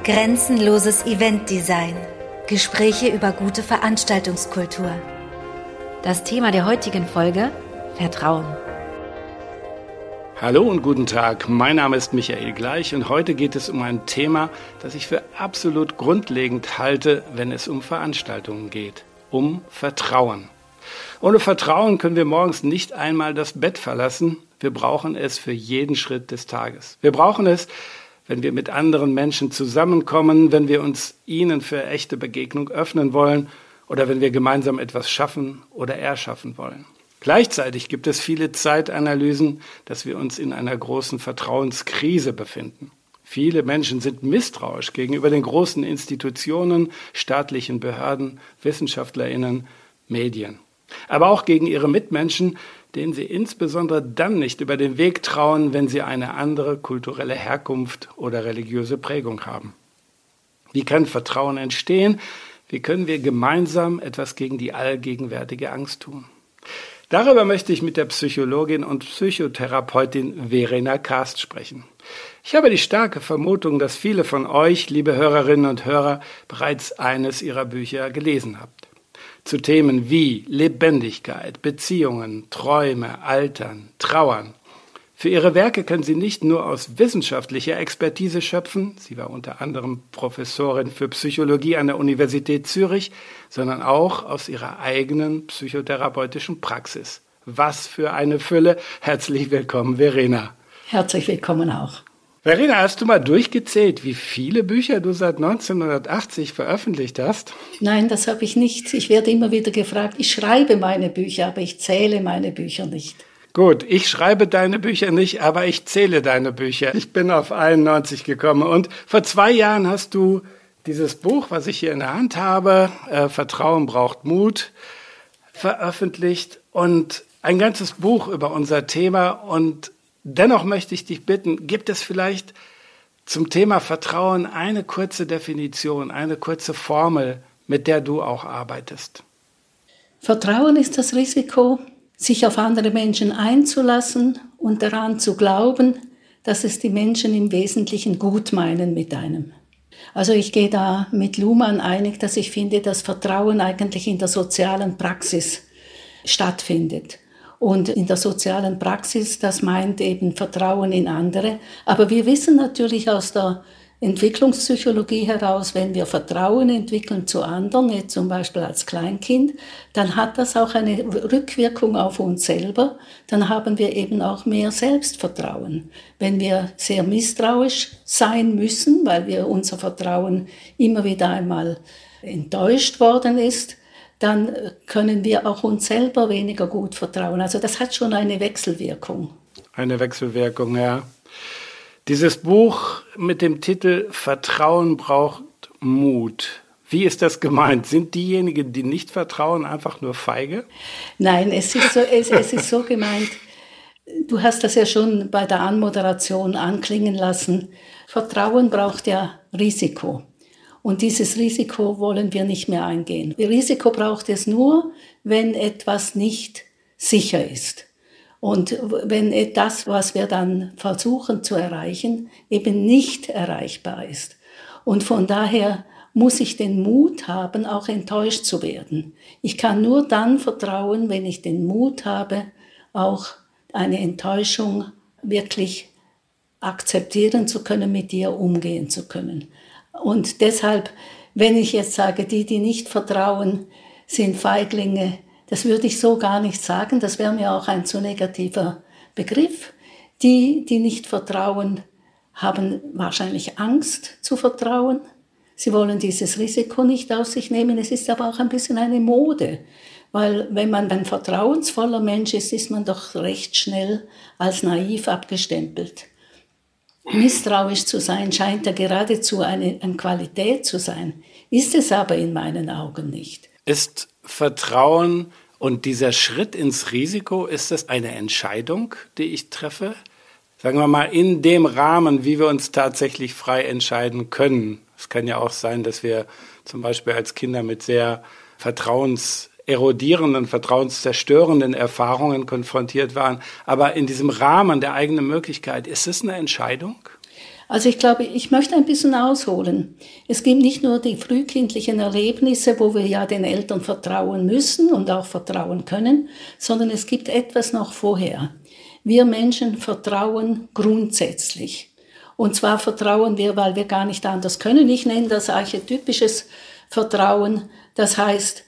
Grenzenloses Eventdesign. Gespräche über gute Veranstaltungskultur. Das Thema der heutigen Folge: Vertrauen. Hallo und guten Tag, mein Name ist Michael Gleich und heute geht es um ein Thema, das ich für absolut grundlegend halte, wenn es um Veranstaltungen geht. Um Vertrauen. Ohne Vertrauen können wir morgens nicht einmal das Bett verlassen. Wir brauchen es für jeden Schritt des Tages. Wir brauchen es, wenn wir mit anderen Menschen zusammenkommen, wenn wir uns ihnen für echte Begegnung öffnen wollen oder wenn wir gemeinsam etwas schaffen oder erschaffen wollen. Gleichzeitig gibt es viele Zeitanalysen, dass wir uns in einer großen Vertrauenskrise befinden. Viele Menschen sind misstrauisch gegenüber den großen Institutionen, staatlichen Behörden, WissenschaftlerInnen, Medien. Aber auch gegen ihre Mitmenschen, denen sie insbesondere dann nicht über den Weg trauen, wenn sie eine andere kulturelle Herkunft oder religiöse Prägung haben. Wie kann Vertrauen entstehen? Wie können wir gemeinsam etwas gegen die allgegenwärtige Angst tun? Darüber möchte ich mit der Psychologin und Psychotherapeutin Verena Karst sprechen. Ich habe die starke Vermutung, dass viele von euch, liebe Hörerinnen und Hörer, bereits eines ihrer Bücher gelesen habt. Zu Themen wie Lebendigkeit, Beziehungen, Träume, Altern, Trauern. Für ihre Werke können sie nicht nur aus wissenschaftlicher Expertise schöpfen, sie war unter anderem Professorin für Psychologie an der Universität Zürich, sondern auch aus ihrer eigenen psychotherapeutischen Praxis. Was für eine Fülle! Herzlich willkommen, Verena. Herzlich willkommen auch. Verena, hast du mal durchgezählt, wie viele Bücher du seit 1980 veröffentlicht hast? Nein, das habe ich nicht. Ich werde immer wieder gefragt, ich schreibe meine Bücher, aber ich zähle meine Bücher nicht. Gut, ich schreibe deine Bücher nicht, aber ich zähle deine Bücher. Ich bin auf 91 gekommen und vor 2 Jahren hast du dieses Buch, was ich hier in der Hand habe, Vertrauen braucht Mut, veröffentlicht und ein ganzes Buch über unser Thema. Und dennoch möchte ich dich bitten, gibt es vielleicht zum Thema Vertrauen eine kurze Definition, eine kurze Formel, mit der du auch arbeitest? Vertrauen ist das Risiko, sich auf andere Menschen einzulassen und daran zu glauben, dass es die Menschen im Wesentlichen gut meinen mit einem. Also ich gehe da mit Luhmann einig, dass ich finde, dass Vertrauen eigentlich in der sozialen Praxis stattfindet. Und in der sozialen Praxis, das meint eben Vertrauen in andere. Aber wir wissen natürlich aus der Entwicklungspsychologie heraus, wenn wir Vertrauen entwickeln zu anderen, jetzt zum Beispiel als Kleinkind, dann hat das auch eine Rückwirkung auf uns selber. Dann haben wir eben auch mehr Selbstvertrauen. Wenn wir sehr misstrauisch sein müssen, weil wir unser Vertrauen immer wieder einmal enttäuscht worden ist, dann können wir auch uns selber weniger gut vertrauen. Also das hat schon eine Wechselwirkung. Eine Wechselwirkung, ja. Dieses Buch mit dem Titel Vertrauen braucht Mut. Wie ist das gemeint? Sind diejenigen, die nicht vertrauen, einfach nur feige? Nein, es ist so gemeint. Du hast das ja schon bei der Anmoderation anklingen lassen. Vertrauen braucht ja Risiko. Und dieses Risiko wollen wir nicht mehr eingehen. Risiko braucht es nur, wenn etwas nicht sicher ist. Und wenn das, was wir dann versuchen zu erreichen, eben nicht erreichbar ist. Und von daher muss ich den Mut haben, auch enttäuscht zu werden. Ich kann nur dann vertrauen, wenn ich den Mut habe, auch eine Enttäuschung wirklich akzeptieren zu können, mit ihr umgehen zu können. Und deshalb, wenn ich jetzt sage, die nicht vertrauen, sind Feiglinge, das würde ich so gar nicht sagen, das wäre mir auch ein zu negativer Begriff. Die nicht vertrauen, haben wahrscheinlich Angst zu vertrauen. Sie wollen dieses Risiko nicht auf sich nehmen. Es ist aber auch ein bisschen eine Mode, weil wenn man ein vertrauensvoller Mensch ist, ist man doch recht schnell als naiv abgestempelt. Misstrauisch zu sein scheint ja geradezu eine Qualität zu sein, ist es aber in meinen Augen nicht. Ist Vertrauen und dieser Schritt ins Risiko, ist das eine Entscheidung, die ich treffe? Sagen wir mal, in dem Rahmen, wie wir uns tatsächlich frei entscheiden können. Es kann ja auch sein, dass wir zum Beispiel als Kinder mit sehr vertrauenserodierenden, vertrauenszerstörenden Erfahrungen konfrontiert waren. Aber in diesem Rahmen der eigenen Möglichkeit, ist es eine Entscheidung? Also ich glaube, ich möchte ein bisschen ausholen. Es gibt nicht nur die frühkindlichen Erlebnisse, wo wir ja den Eltern vertrauen müssen und auch vertrauen können, sondern es gibt etwas noch vorher. Wir Menschen vertrauen grundsätzlich. Und zwar vertrauen wir, weil wir gar nicht anders können. Ich nenne das archetypisches Vertrauen. Das heißt,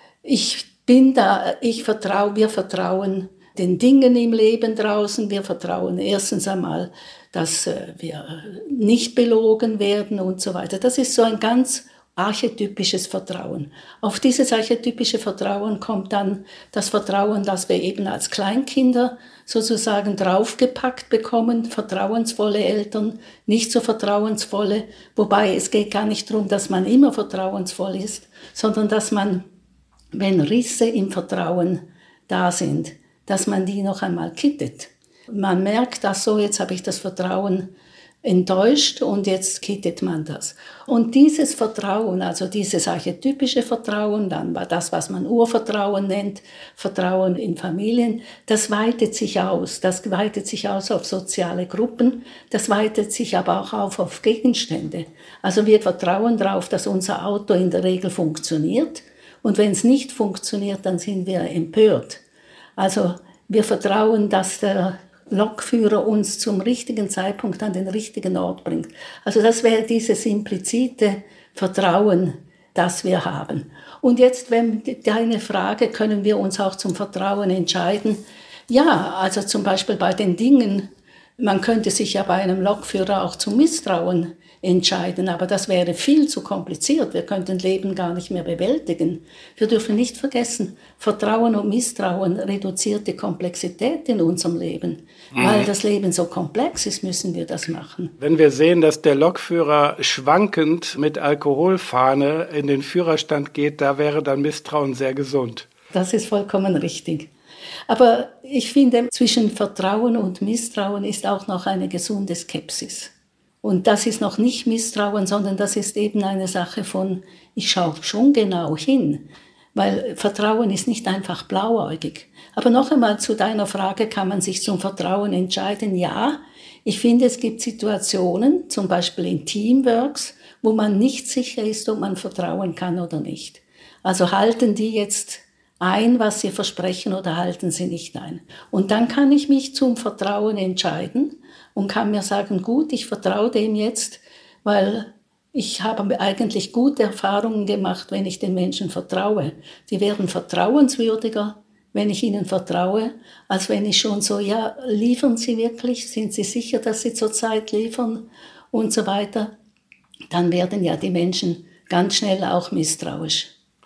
ich bin da, wir vertrauen den Dingen im Leben draußen. Wir vertrauen erstens einmal, dass wir nicht belogen werden und so weiter. Das ist so ein ganz archetypisches Vertrauen. Auf dieses archetypische Vertrauen kommt dann das Vertrauen, das wir eben als Kleinkinder sozusagen draufgepackt bekommen, vertrauensvolle Eltern, nicht so vertrauensvolle, wobei es geht gar nicht darum, dass man immer vertrauensvoll ist, sondern dass man, wenn Risse im Vertrauen da sind, dass man die noch einmal kittet. Man merkt, dass so, jetzt habe ich das Vertrauen enttäuscht und jetzt kittet man das. Und dieses Vertrauen, also dieses archetypische Vertrauen, dann war das, was man Urvertrauen nennt, Vertrauen in Familien, das weitet sich aus. Das weitet sich aus auf soziale Gruppen, das weitet sich aber auch auf Gegenstände. Also wir vertrauen darauf, dass unser Auto in der Regel funktioniert und wenn es nicht funktioniert, dann sind wir empört. Also wir vertrauen, dass der Lokführer uns zum richtigen Zeitpunkt an den richtigen Ort bringt. Also das wäre dieses implizite Vertrauen, das wir haben. Und jetzt, wenn deine Frage, können wir uns auch zum Vertrauen entscheiden? Ja, also zum Beispiel bei den Dingen, man könnte sich ja bei einem Lokführer auch zum Misstrauen entscheiden, aber das wäre viel zu kompliziert. Wir könnten Leben gar nicht mehr bewältigen. Wir dürfen nicht vergessen, Vertrauen und Misstrauen reduziert die Komplexität in unserem Leben. Weil das Leben so komplex ist, müssen wir das machen. Wenn wir sehen, dass der Lokführer schwankend mit Alkoholfahne in den Führerstand geht, da wäre dann Misstrauen sehr gesund. Das ist vollkommen richtig. Aber ich finde, zwischen Vertrauen und Misstrauen ist auch noch eine gesunde Skepsis. Und das ist noch nicht Misstrauen, sondern das ist eben eine Sache von, ich schaue schon genau hin, weil Vertrauen ist nicht einfach blauäugig. Aber noch einmal zu deiner Frage, kann man sich zum Vertrauen entscheiden? Ja, ich finde, es gibt Situationen, zum Beispiel in Teamworks, wo man nicht sicher ist, ob man vertrauen kann oder nicht. Also halten die jetzt ein, was sie versprechen, oder halten sie nicht ein. Und dann kann ich mich zum Vertrauen entscheiden und kann mir sagen, gut, ich vertraue dem jetzt, weil ich habe eigentlich gute Erfahrungen gemacht, wenn ich den Menschen vertraue. Die werden vertrauenswürdiger, wenn ich ihnen vertraue, als wenn ich schon so, ja, liefern sie wirklich? Sind sie sicher, dass sie zurzeit liefern? Und so weiter. Dann werden ja die Menschen ganz schnell auch misstrauisch.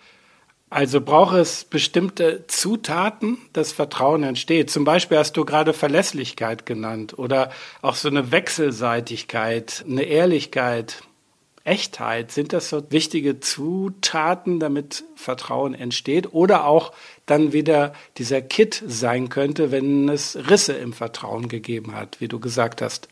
Also braucht es bestimmte Zutaten, dass Vertrauen entsteht. Zum Beispiel hast du gerade Verlässlichkeit genannt oder auch so eine Wechselseitigkeit, eine Ehrlichkeit, Echtheit. Sind das so wichtige Zutaten, damit Vertrauen entsteht? Oder auch dann wieder dieser Kit sein könnte, wenn es Risse im Vertrauen gegeben hat, wie du gesagt hast?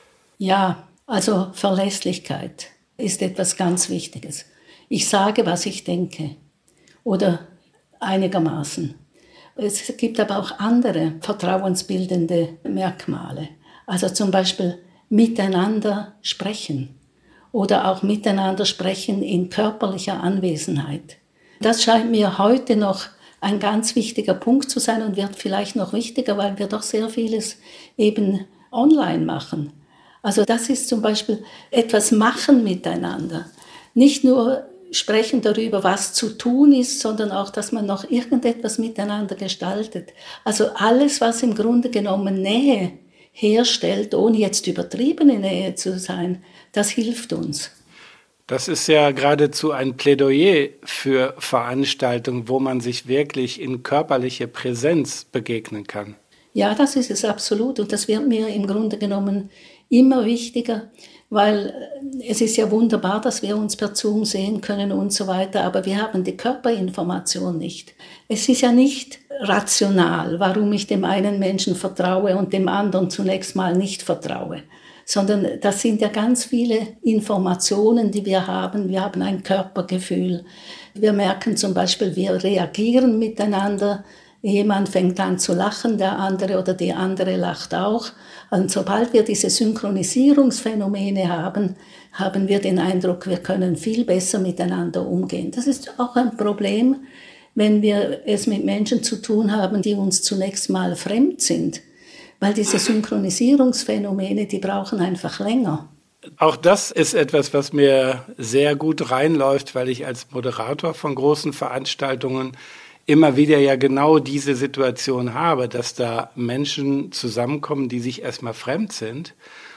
Ja, also Verlässlichkeit ist etwas ganz Wichtiges. Ich sage, was ich denke. Oder einigermaßen. Es gibt aber auch andere vertrauensbildende Merkmale. Also zum Beispiel miteinander sprechen oder auch miteinander sprechen in körperlicher Anwesenheit. Das scheint mir heute noch ein ganz wichtiger Punkt zu sein und wird vielleicht noch wichtiger, weil wir doch sehr vieles eben online machen. Also das ist zum Beispiel etwas machen miteinander. Nicht nur sprechen darüber, was zu tun ist, sondern auch, dass man noch irgendetwas miteinander gestaltet. Also alles, was im Grunde genommen Nähe herstellt, ohne jetzt übertriebene Nähe zu sein, das hilft uns. Das ist ja geradezu ein Plädoyer für Veranstaltungen, wo man sich wirklich in körperliche Präsenz begegnen kann. Ja, das ist es absolut. Und das wird mir im Grunde genommen immer wichtiger, weil es ist ja wunderbar, dass wir uns per Zoom sehen können und so weiter, aber wir haben die Körperinformation nicht. Es ist ja nicht rational, warum ich dem einen Menschen vertraue und dem anderen zunächst mal nicht vertraue, sondern das sind ja ganz viele Informationen, die wir haben. Wir haben ein Körpergefühl. Wir merken zum Beispiel, wir reagieren miteinander, Jemand fängt an zu lachen, der andere oder die andere lacht auch. Und sobald wir diese Synchronisierungsphänomene haben, haben wir den Eindruck, wir können viel besser miteinander umgehen. Das ist auch ein Problem, wenn wir es mit Menschen zu tun haben, die uns zunächst mal fremd sind. Weil diese Synchronisierungsphänomene, die brauchen einfach länger. Auch das ist etwas, was mir sehr gut reinläuft, weil ich als Moderator von großen Veranstaltungen immer wieder ja genau diese Situation habe, dass da Menschen zusammenkommen, die sich erstmal fremd sind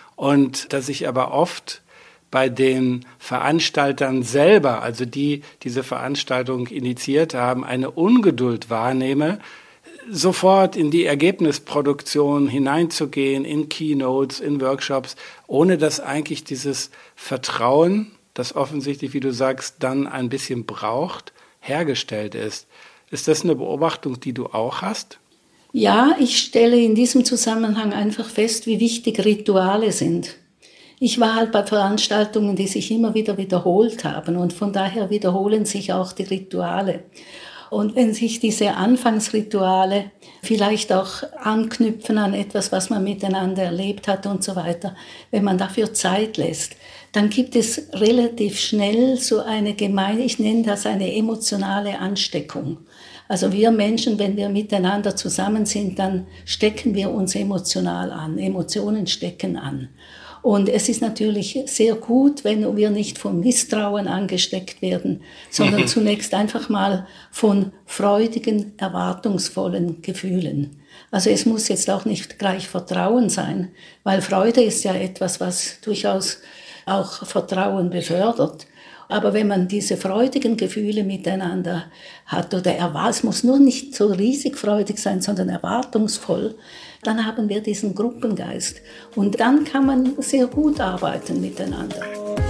und dass ich aber oft bei den Veranstaltern selber, also die diese Veranstaltung initiiert haben, eine Ungeduld wahrnehme, sofort in die Ergebnisproduktion hineinzugehen, in Keynotes, in Workshops, ohne dass eigentlich dieses Vertrauen, das offensichtlich, wie du sagst, dann ein bisschen braucht, hergestellt ist. Ist das eine Beobachtung, die du auch hast? Ja, ich stelle in diesem Zusammenhang einfach fest, wie wichtig Rituale sind. Ich war halt bei Veranstaltungen, die sich immer wieder wiederholt haben und von daher wiederholen sich auch die Rituale. Und wenn sich diese Anfangsrituale vielleicht auch anknüpfen an etwas, was man miteinander erlebt hat und so weiter, wenn man dafür Zeit lässt, dann gibt es relativ schnell so eine ich nenne das eine emotionale Ansteckung. Also wir Menschen, wenn wir miteinander zusammen sind, dann stecken wir uns emotional an. Emotionen stecken an. Und es ist natürlich sehr gut, wenn wir nicht von Misstrauen angesteckt werden, sondern zunächst einfach mal von freudigen, erwartungsvollen Gefühlen. Also es muss jetzt auch nicht gleich Vertrauen sein, weil Freude ist ja etwas, was durchaus auch Vertrauen befördert. Aber wenn man diese freudigen Gefühle miteinander hat, es muss nur nicht so riesig freudig sein, sondern erwartungsvoll, dann haben wir diesen Gruppengeist. Und dann kann man sehr gut arbeiten miteinander.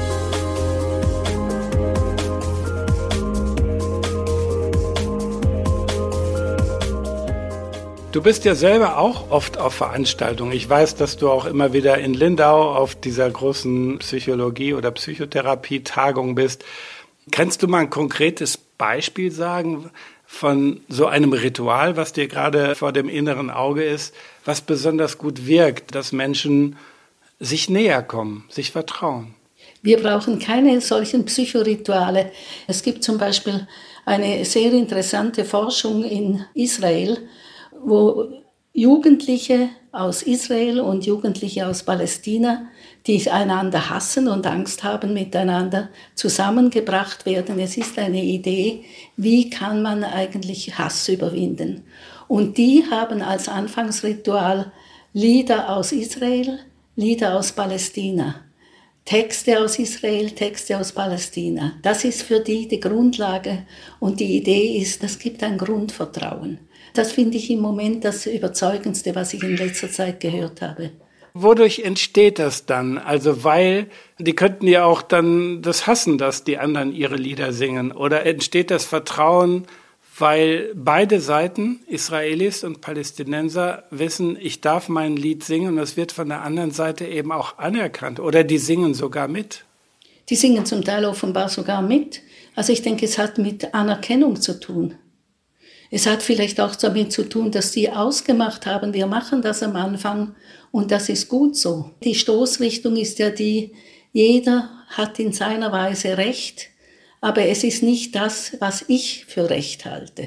Du bist ja selber auch oft auf Veranstaltungen. Ich weiß, dass du auch immer wieder in Lindau auf dieser großen Psychologie- oder Psychotherapie-Tagung bist. Kannst du mal ein konkretes Beispiel sagen von so einem Ritual, was dir gerade vor dem inneren Auge ist, was besonders gut wirkt, dass Menschen sich näher kommen, sich vertrauen? Wir brauchen keine solchen Psychorituale. Es gibt zum Beispiel eine sehr interessante Forschung in Israel, wo Jugendliche aus Israel und Jugendliche aus Palästina, die einander hassen und Angst haben miteinander, zusammengebracht werden. Es ist eine Idee, wie kann man eigentlich Hass überwinden. Und die haben als Anfangsritual Lieder aus Israel, Lieder aus Palästina. Texte aus Israel, Texte aus Palästina. Das ist für die Grundlage und die Idee ist, das gibt ein Grundvertrauen. Das finde ich im Moment das Überzeugendste, was ich in letzter Zeit gehört habe. Wodurch entsteht das dann? Also weil, die könnten ja auch dann das hassen, dass die anderen ihre Lieder singen. Oder entsteht das Vertrauen, weil beide Seiten, Israelis und Palästinenser, wissen, ich darf mein Lied singen und es wird von der anderen Seite eben auch anerkannt. Oder die singen sogar mit. Die singen zum Teil offenbar sogar mit. Also ich denke, es hat mit Anerkennung zu tun. Es hat vielleicht auch damit zu tun, dass die ausgemacht haben, wir machen das am Anfang und das ist gut so. Die Stoßrichtung ist ja die, jeder hat in seiner Weise Recht, aber es ist nicht das, was ich für Recht halte.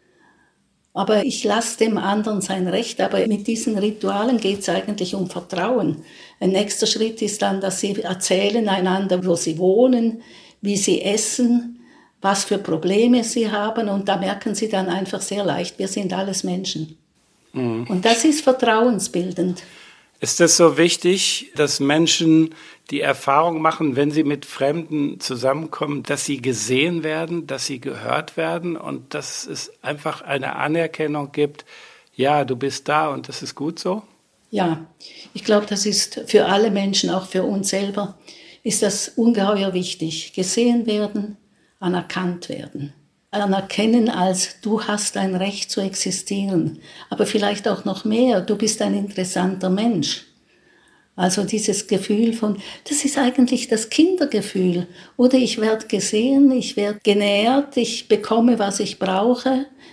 Aber ich lasse dem anderen sein Recht, aber mit diesen Ritualen geht es eigentlich um Vertrauen. Ein nächster Schritt ist dann, dass sie erzählen einander, wo sie wohnen, wie sie essen, was für Probleme sie haben und da merken sie dann einfach sehr leicht, wir sind alles Menschen. Mhm. Und das ist vertrauensbildend. Ist es so wichtig, dass Menschen die Erfahrung machen, wenn sie mit Fremden zusammenkommen, dass sie gesehen werden, dass sie gehört werden und dass es einfach eine Anerkennung gibt, ja, du bist da und das ist gut so? Ja, ich glaube, das ist für alle Menschen, auch für uns selber, ist das ungeheuer wichtig. Gesehen werden, anerkannt werden. Anerkennen als, du hast ein Recht zu existieren, aber vielleicht auch noch mehr, du bist ein interessanter Mensch. Also dieses Gefühl von, das ist eigentlich das Kindergefühl. Oder ich werde gesehen, ich werde genährt, ich bekomme, was ich brauche,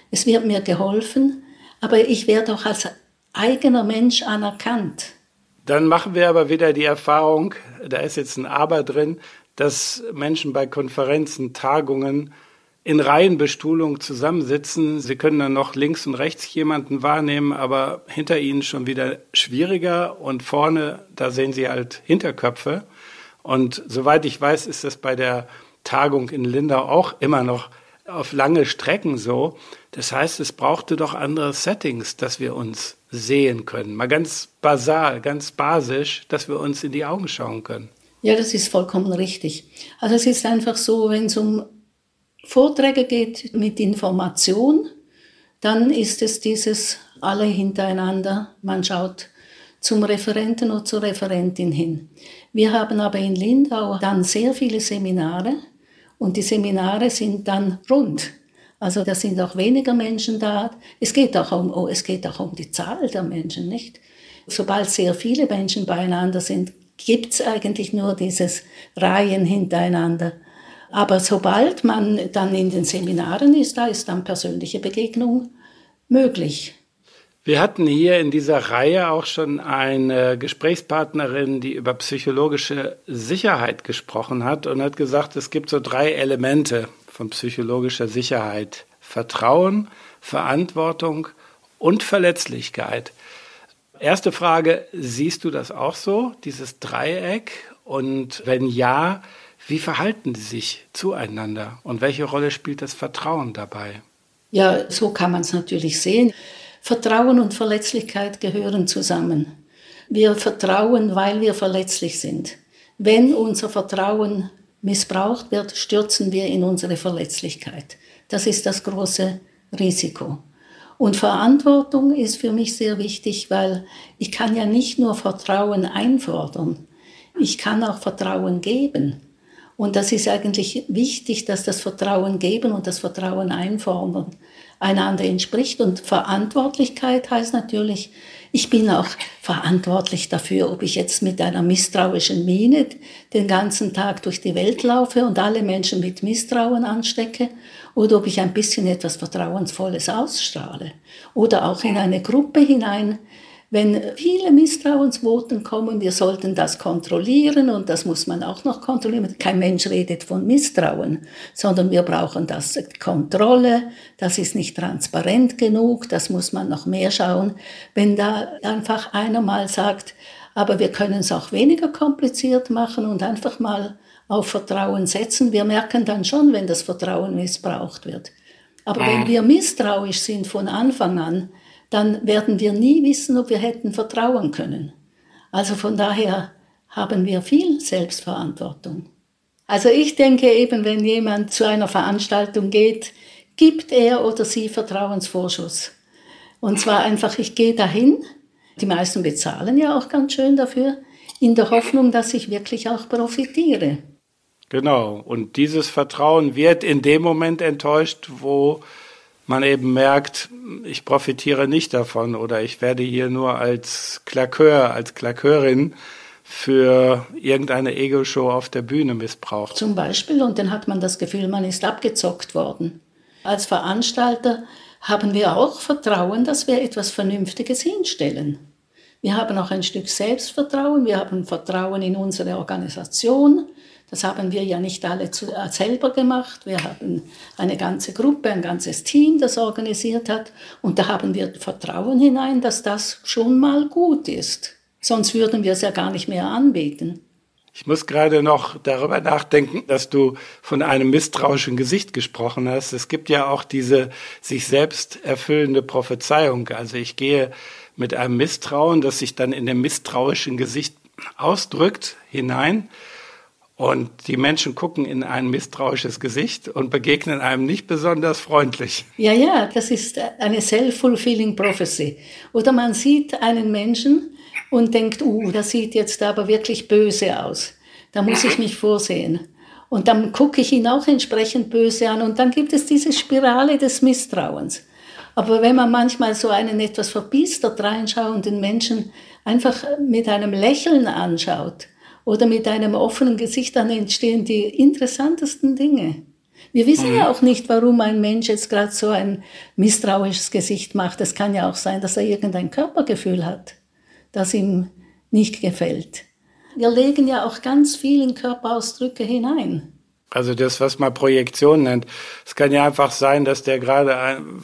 es wird mir geholfen, aber ich werde auch als eigener Mensch anerkannt. Dann machen wir aber wieder die Erfahrung, da ist jetzt ein Aber drin, dass Menschen bei Konferenzen, Tagungen in Reihenbestuhlung zusammensitzen. Sie können dann noch links und rechts jemanden wahrnehmen, aber hinter ihnen schon wieder schwieriger und vorne, da sehen Sie halt Hinterköpfe. Und soweit ich weiß, ist das bei der Tagung in Lindau auch immer noch auf lange Strecken so. Das heißt, es brauchte doch andere Settings, dass wir uns sehen können. Mal ganz basal, ganz basisch, dass wir uns in die Augen schauen können. Ja, das ist vollkommen richtig. Also es ist einfach so, wenn es um Vorträge geht mit Information, dann ist es dieses alle hintereinander. Man schaut zum Referenten oder zur Referentin hin. Wir haben aber in Lindau dann sehr viele Seminare und die Seminare sind dann rund. Also da sind auch weniger Menschen da. Es geht auch um die Zahl der Menschen, nicht? Sobald sehr viele Menschen beieinander sind, gibt es eigentlich nur dieses Reihen hintereinander. Aber sobald man dann in den Seminaren ist, da ist dann persönliche Begegnung möglich. Wir hatten hier in dieser Reihe auch schon eine Gesprächspartnerin, die über psychologische Sicherheit gesprochen hat und hat gesagt, es gibt so 3 Elemente von psychologischer Sicherheit: Vertrauen, Verantwortung und Verletzlichkeit. Erste Frage, siehst du das auch so, dieses Dreieck? Und wenn ja, wie verhalten die sich zueinander? Und welche Rolle spielt das Vertrauen dabei? Ja, so kann man es natürlich sehen. Vertrauen und Verletzlichkeit gehören zusammen. Wir vertrauen, weil wir verletzlich sind. Wenn unser Vertrauen missbraucht wird, stürzen wir in unsere Verletzlichkeit. Das ist das große Risiko. Und Verantwortung ist für mich sehr wichtig, weil ich kann ja nicht nur Vertrauen einfordern, ich kann auch Vertrauen geben. Und das ist eigentlich wichtig, dass das Vertrauen geben und das Vertrauen einfordern einander entspricht. Und Verantwortlichkeit heißt natürlich, ich bin auch verantwortlich dafür, ob ich jetzt mit einer misstrauischen Miene den ganzen Tag durch die Welt laufe und alle Menschen mit Misstrauen anstecke oder ob ich ein bisschen etwas Vertrauensvolles ausstrahle. Oder auch in eine Gruppe hinein, wenn viele Misstrauensvoten kommen, wir sollten das kontrollieren und das muss man auch noch kontrollieren. Kein Mensch redet von Misstrauen, sondern wir brauchen das Kontrolle, das ist nicht transparent genug, das muss man noch mehr schauen. Wenn da einfach einer mal sagt, aber wir können es auch weniger kompliziert machen und einfach mal auf Vertrauen setzen, wir merken dann schon, wenn das Vertrauen missbraucht wird. Aber wenn wir misstrauisch sind von Anfang an, dann werden wir nie wissen, ob wir hätten vertrauen können. Also von daher haben wir viel Selbstverantwortung. Also ich denke eben, wenn jemand zu einer Veranstaltung geht, gibt er oder sie Vertrauensvorschuss. Und zwar einfach, ich gehe dahin, die meisten bezahlen ja auch ganz schön dafür, in der Hoffnung, dass ich wirklich auch profitiere. Genau, und dieses Vertrauen wird in dem Moment enttäuscht, wo man eben merkt, ich profitiere nicht davon oder ich werde hier nur als Klakeur, als Klakeurin für irgendeine Ego-Show auf der Bühne missbraucht. Zum Beispiel, und dann hat man das Gefühl, man ist abgezockt worden. Als Veranstalter haben wir auch Vertrauen, dass wir etwas Vernünftiges hinstellen. Wir haben auch ein Stück Selbstvertrauen, wir haben Vertrauen in unsere Organisation. Das haben wir ja nicht alle selber gemacht. Wir haben eine ganze Gruppe, ein ganzes Team, das organisiert hat. Und da haben wir Vertrauen hinein, dass das schon mal gut ist. Sonst würden wir es ja gar nicht mehr anbieten. Ich muss gerade noch darüber nachdenken, dass du von einem misstrauischen Gesicht gesprochen hast. Es gibt ja auch diese sich selbst erfüllende Prophezeiung. Also ich gehe mit einem Misstrauen, das sich dann in dem misstrauischen Gesicht ausdrückt, hinein. Und die Menschen gucken in ein misstrauisches Gesicht und begegnen einem nicht besonders freundlich. Ja, das ist eine self-fulfilling prophecy. Oder man sieht einen Menschen und denkt, das sieht jetzt aber wirklich böse aus. Da muss ich mich vorsehen. Und dann gucke ich ihn auch entsprechend böse an und dann gibt es diese Spirale des Misstrauens. Aber wenn man manchmal so einen etwas verbiestert reinschauenden Menschen einfach mit einem Lächeln anschaut, oder mit einem offenen Gesicht, dann entstehen die interessantesten Dinge. Wir wissen ja auch nicht, warum ein Mensch jetzt gerade so ein misstrauisches Gesicht macht. Es kann ja auch sein, dass er irgendein Körpergefühl hat, das ihm nicht gefällt. Wir legen ja auch ganz viel in Körperausdrücke hinein. Also das, was man Projektion nennt. Es kann ja einfach sein, dass der gerade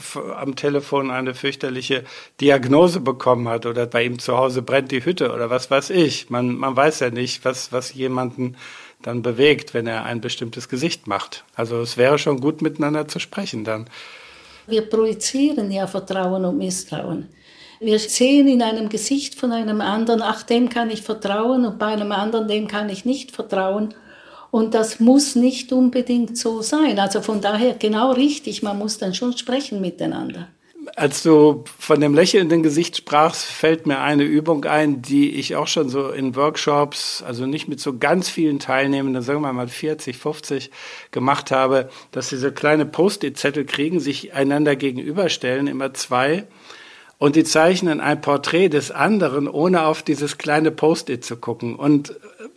am Telefon eine fürchterliche Diagnose bekommen hat oder bei ihm zu Hause brennt die Hütte oder was weiß ich. Man weiß ja nicht, was jemanden dann bewegt, wenn er ein bestimmtes Gesicht macht. Also es wäre schon gut, miteinander zu sprechen dann. Wir projizieren ja Vertrauen und Misstrauen. Wir sehen in einem Gesicht von einem anderen, ach, dem kann ich vertrauen und bei einem anderen, dem kann ich nicht vertrauen. Und das muss nicht unbedingt so sein. Also von daher genau richtig, man muss dann schon sprechen miteinander. Als du von dem lächelnden Gesicht sprachst, fällt mir eine Übung ein, die ich auch schon so in Workshops, also nicht mit so ganz vielen Teilnehmenden, sagen wir mal 40, 50, gemacht habe, dass sie so kleine Post-it-Zettel kriegen, sich einander gegenüberstellen, immer 2, und die zeichnen ein Porträt des anderen, ohne auf dieses kleine Post-it zu gucken. Und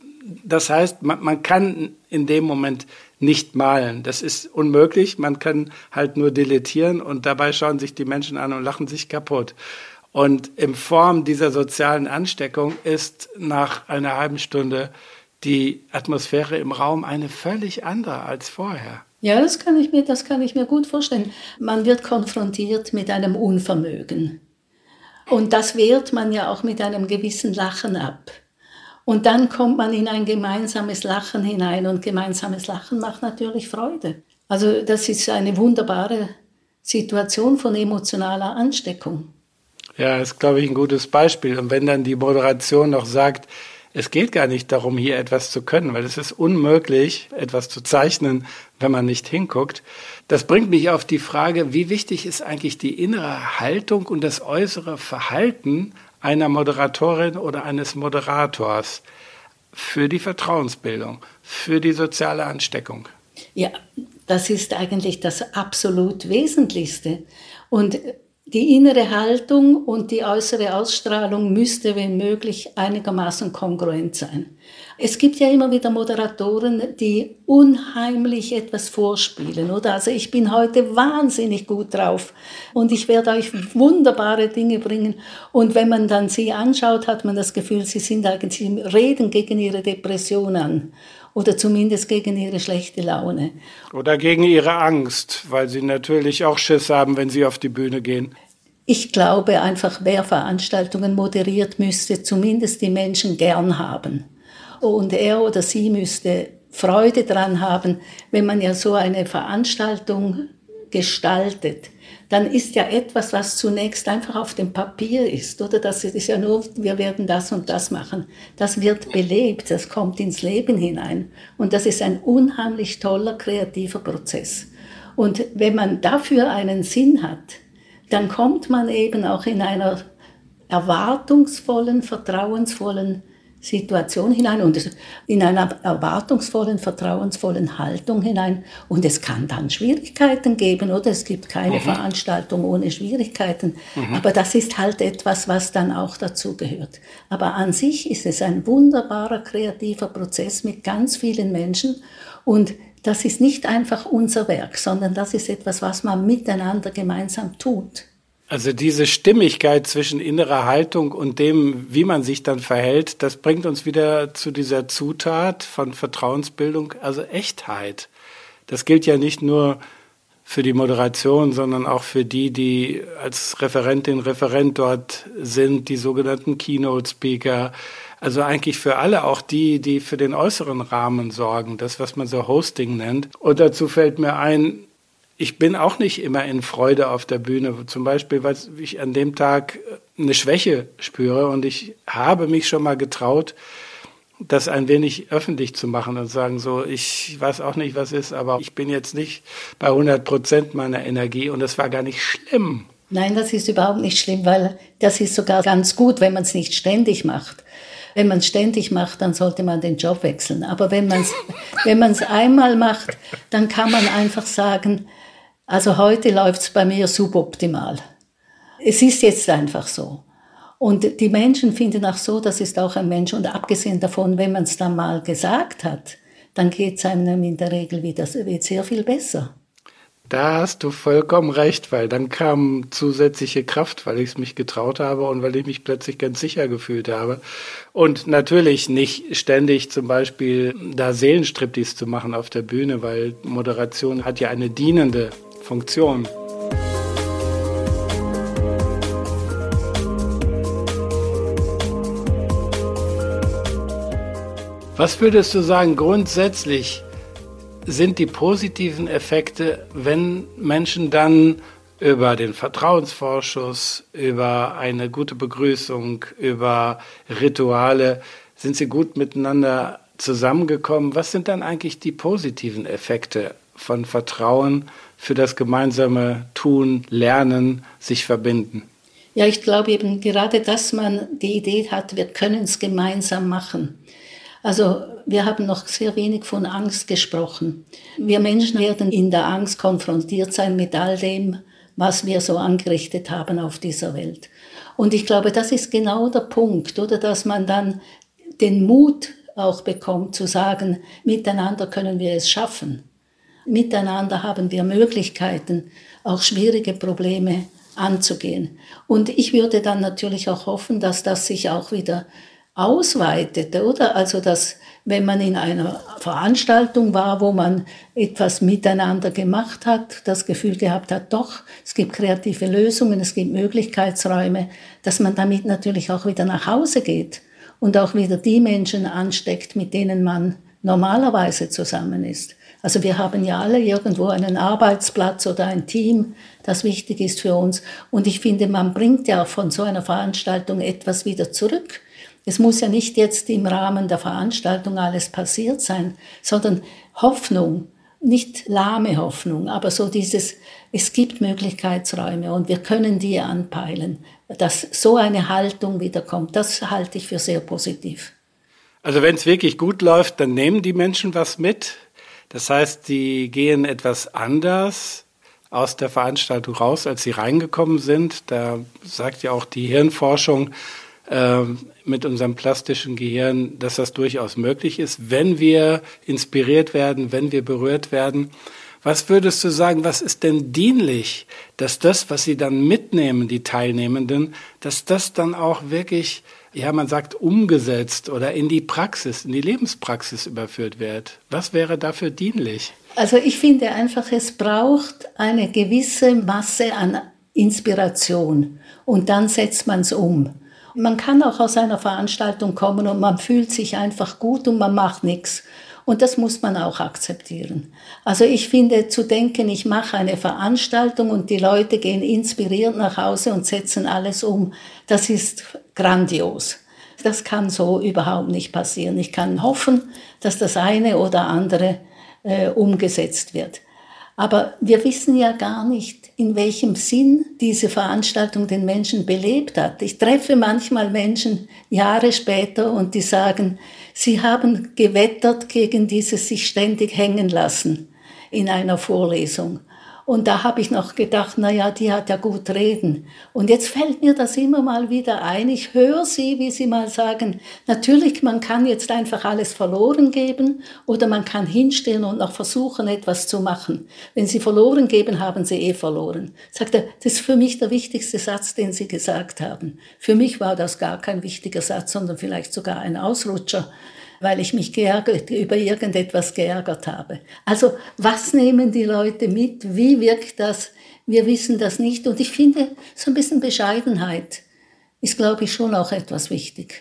das heißt, man kann in dem Moment nicht malen. Das ist unmöglich. Man kann halt nur deletieren und dabei schauen sich die Menschen an und lachen sich kaputt. Und in Form dieser sozialen Ansteckung ist nach einer halben Stunde die Atmosphäre im Raum eine völlig andere als vorher. Ja, das kann ich mir gut vorstellen. Man wird konfrontiert mit einem Unvermögen. Und das wehrt man ja auch mit einem gewissen Lachen ab. Und dann kommt man in ein gemeinsames Lachen hinein und gemeinsames Lachen macht natürlich Freude. Also das ist eine wunderbare Situation von emotionaler Ansteckung. Ja, das ist, glaube ich, ein gutes Beispiel. Und wenn dann die Moderation noch sagt, es geht gar nicht darum, hier etwas zu können, weil es ist unmöglich, etwas zu zeichnen, wenn man nicht hinguckt. Das bringt mich auf die Frage, wie wichtig ist eigentlich die innere Haltung und das äußere Verhalten einer Moderatorin oder eines Moderators für die Vertrauensbildung, für die soziale Ansteckung? Ja, das ist eigentlich das absolut Wesentlichste. Und die innere Haltung und die äußere Ausstrahlung müsste, wenn möglich, einigermaßen kongruent sein. Es gibt ja immer wieder Moderatoren, die unheimlich etwas vorspielen, oder? Also ich bin heute wahnsinnig gut drauf und ich werde euch wunderbare Dinge bringen. Und wenn man dann sie anschaut, hat man das Gefühl, sie reden gegen ihre Depression an. Oder zumindest gegen ihre schlechte Laune. Oder gegen ihre Angst, weil sie natürlich auch Schiss haben, wenn sie auf die Bühne gehen. Ich glaube einfach, wer Veranstaltungen moderiert, müsste zumindest die Menschen gern haben. Und er oder sie müsste Freude dran haben, wenn man ja so eine Veranstaltung gestaltet. Dann ist ja etwas, was zunächst einfach auf dem Papier ist, oder? Das ist ja nur, wir werden das und das machen. Das wird belebt, das kommt ins Leben hinein. Und das ist ein unheimlich toller, kreativer Prozess. Und wenn man dafür einen Sinn hat, dann kommt man eben auch in einer erwartungsvollen, vertrauensvollen Situation hinein und in einer erwartungsvollen, vertrauensvollen Haltung hinein. Und es kann dann Schwierigkeiten geben, oder? Es gibt keine Veranstaltung ohne Schwierigkeiten. Aber das ist halt etwas, was dann auch dazu gehört. Aber an sich ist es ein wunderbarer, kreativer Prozess mit ganz vielen Menschen. Und das ist nicht einfach unser Werk, sondern das ist etwas, was man miteinander gemeinsam tut. Also diese Stimmigkeit zwischen innerer Haltung und dem, wie man sich dann verhält, das bringt uns wieder zu dieser Zutat von Vertrauensbildung, also Echtheit. Das gilt ja nicht nur für die Moderation, sondern auch für die, die als Referentin, Referent dort sind, die sogenannten Keynote-Speaker. Also eigentlich für alle, auch die für den äußeren Rahmen sorgen, das, was man so Hosting nennt. Und dazu fällt mir ein, ich bin auch nicht immer in Freude auf der Bühne, zum Beispiel, weil ich an dem Tag eine Schwäche spüre und ich habe mich schon mal getraut, das ein wenig öffentlich zu machen und sagen so, ich weiß auch nicht, was ist, aber ich bin jetzt nicht bei 100% meiner Energie und das war gar nicht schlimm. Nein, das ist überhaupt nicht schlimm, weil das ist sogar ganz gut, wenn man es nicht ständig macht. Wenn man es ständig macht, dann sollte man den Job wechseln. Aber wenn man es einmal macht, dann kann man einfach sagen, also heute läuft es bei mir suboptimal. Es ist jetzt einfach so. Und die Menschen finden auch so, das ist auch ein Mensch. Und abgesehen davon, wenn man es dann mal gesagt hat, dann geht es einem in der Regel wieder sehr viel besser. Da hast du vollkommen recht, weil dann kam zusätzliche Kraft, weil ich es mich getraut habe und weil ich mich plötzlich ganz sicher gefühlt habe. Und natürlich nicht ständig zum Beispiel da Seelenstriptease zu machen auf der Bühne, weil Moderation hat ja eine dienende Funktion. Was würdest du sagen, grundsätzlich sind die positiven Effekte, wenn Menschen dann über den Vertrauensvorschuss, über eine gute Begrüßung, über Rituale, sind sie gut miteinander zusammengekommen? Was sind dann eigentlich die positiven Effekte von Vertrauen für das gemeinsame Tun, Lernen, sich verbinden? Ja, ich glaube eben gerade, dass man die Idee hat, wir können es gemeinsam machen. Also wir haben noch sehr wenig von Angst gesprochen. Wir Menschen werden in der Angst konfrontiert sein mit all dem, was wir so angerichtet haben auf dieser Welt. Und ich glaube, das ist genau der Punkt, oder, dass man dann den Mut auch bekommt zu sagen, miteinander können wir es schaffen. Miteinander haben wir Möglichkeiten, auch schwierige Probleme anzugehen. Und ich würde dann natürlich auch hoffen, dass das sich auch wieder ausweitete, oder? Also, dass, wenn man in einer Veranstaltung war, wo man etwas miteinander gemacht hat, das Gefühl gehabt hat, doch, es gibt kreative Lösungen, es gibt Möglichkeitsräume, dass man damit natürlich auch wieder nach Hause geht und auch wieder die Menschen ansteckt, mit denen man normalerweise zusammen ist. Also wir haben ja alle irgendwo einen Arbeitsplatz oder ein Team, das wichtig ist für uns. Und ich finde, man bringt ja auch von so einer Veranstaltung etwas wieder zurück. Es muss ja nicht jetzt im Rahmen der Veranstaltung alles passiert sein, sondern Hoffnung, nicht lahme Hoffnung, aber so dieses, es gibt Möglichkeitsräume und wir können die anpeilen. Dass so eine Haltung wiederkommt, das halte ich für sehr positiv. Also wenn es wirklich gut läuft, dann nehmen die Menschen was mit. Das heißt, die gehen etwas anders aus der Veranstaltung raus, als sie reingekommen sind. Da sagt ja auch die Hirnforschung, mit unserem plastischen Gehirn, dass das durchaus möglich ist, wenn wir inspiriert werden, wenn wir berührt werden. Was würdest du sagen, was ist denn dienlich, dass das, was sie dann mitnehmen, die Teilnehmenden, dass das dann auch wirklich, ja, man sagt, umgesetzt oder in die Praxis, in die Lebenspraxis überführt wird? Was wäre dafür dienlich? Also ich finde einfach, es braucht eine gewisse Masse an Inspiration und dann setzt man es um. Man kann auch aus einer Veranstaltung kommen und man fühlt sich einfach gut und man macht nichts. Und das muss man auch akzeptieren. Also ich finde, zu denken, ich mache eine Veranstaltung und die Leute gehen inspiriert nach Hause und setzen alles um, das ist grandios. Das kann so überhaupt nicht passieren. Ich kann hoffen, dass das eine oder andere umgesetzt wird. Aber wir wissen ja gar nicht, in welchem Sinn diese Veranstaltung den Menschen belebt hat. Ich treffe manchmal Menschen Jahre später und die sagen, sie haben gewettert gegen dieses sich ständig hängen lassen in einer Vorlesung. Und da habe ich noch gedacht, na ja, die hat ja gut reden. Und jetzt fällt mir das immer mal wieder ein. Ich höre sie, wie sie mal sagen, natürlich, man kann jetzt einfach alles verloren geben oder man kann hinstehen und noch versuchen, etwas zu machen. Wenn sie verloren geben, haben sie verloren. Sagt er, das ist für mich der wichtigste Satz, den Sie gesagt haben. Für mich war das gar kein wichtiger Satz, sondern vielleicht sogar ein Ausrutscher, weil ich mich über irgendetwas geärgert habe. Also, was nehmen die Leute mit? Wie wirkt das? Wir wissen das nicht. Und ich finde, so ein bisschen Bescheidenheit ist, glaube ich, schon auch etwas wichtig.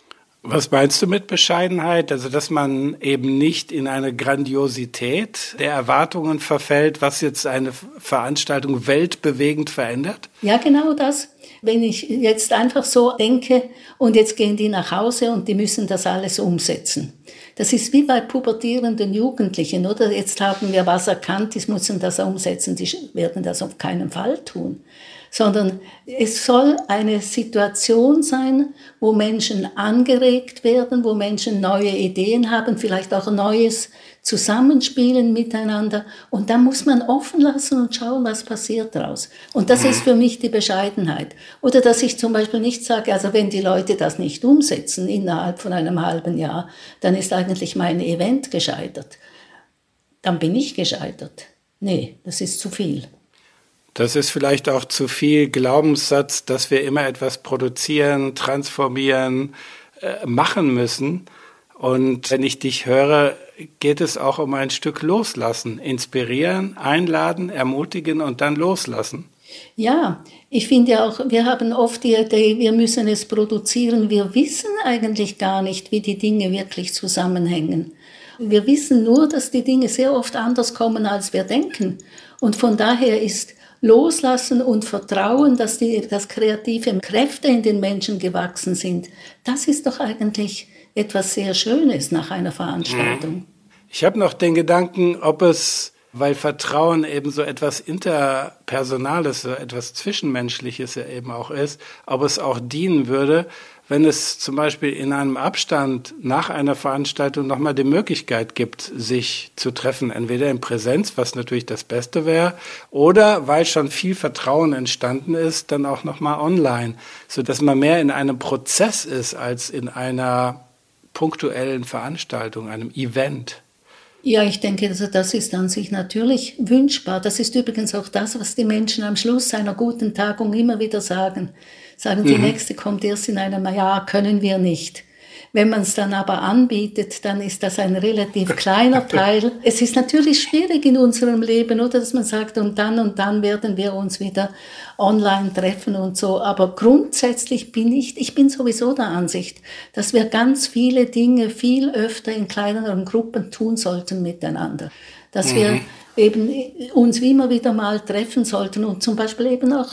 Was meinst du mit Bescheidenheit? Also, dass man eben nicht in eine Grandiosität der Erwartungen verfällt, was jetzt eine Veranstaltung weltbewegend verändert? Ja, genau das. Wenn ich jetzt einfach so denke und jetzt gehen die nach Hause und die müssen das alles umsetzen. Das ist wie bei pubertierenden Jugendlichen, oder? Jetzt haben wir was erkannt, die müssen das umsetzen, die werden das auf keinen Fall tun. sondern es soll eine Situation sein, wo Menschen angeregt werden, wo Menschen neue Ideen haben, vielleicht auch neues Zusammenspielen miteinander. Und da muss man offen lassen und schauen, was passiert daraus. Und das ist für mich die Bescheidenheit. Oder dass ich zum Beispiel nicht sage, also wenn die Leute das nicht umsetzen innerhalb von einem halben Jahr, dann ist eigentlich mein Event gescheitert. Dann bin ich gescheitert. Nee, das ist zu viel. Das ist vielleicht auch zu viel Glaubenssatz, dass wir immer etwas produzieren, transformieren, machen müssen. Und wenn ich dich höre, geht es auch um ein Stück Loslassen. Inspirieren, einladen, ermutigen und dann loslassen. Ja, ich finde ja auch, wir haben oft die Idee, wir müssen es produzieren. Wir wissen eigentlich gar nicht, wie die Dinge wirklich zusammenhängen. Wir wissen nur, dass die Dinge sehr oft anders kommen, als wir denken. Und von daher ist Loslassen und Vertrauen, dass kreative Kräfte in den Menschen gewachsen sind, das ist doch eigentlich etwas sehr Schönes nach einer Veranstaltung. Ich habe noch den Gedanken, ob es, weil Vertrauen eben so etwas Interpersonales, so etwas Zwischenmenschliches ja eben auch ist, ob es auch dienen würde, wenn es zum Beispiel in einem Abstand nach einer Veranstaltung nochmal die Möglichkeit gibt, sich zu treffen, entweder in Präsenz, was natürlich das Beste wäre, oder weil schon viel Vertrauen entstanden ist, dann auch nochmal online, sodass man mehr in einem Prozess ist als in einer punktuellen Veranstaltung, einem Event. Ja, ich denke, also das ist an sich natürlich wünschbar. Das ist übrigens auch das, was die Menschen am Schluss einer guten Tagung immer wieder sagen. Sagen, die nächste kommt erst in einem Jahr, können wir nicht. Wenn man es dann aber anbietet, dann ist das ein relativ kleiner Teil. Es ist natürlich schwierig in unserem Leben, oder, dass man sagt, und dann werden wir uns wieder online treffen und so. Aber grundsätzlich ich bin sowieso der Ansicht, dass wir ganz viele Dinge viel öfter in kleineren Gruppen tun sollten miteinander. Dass wir eben uns immer wieder mal treffen sollten und zum Beispiel eben auch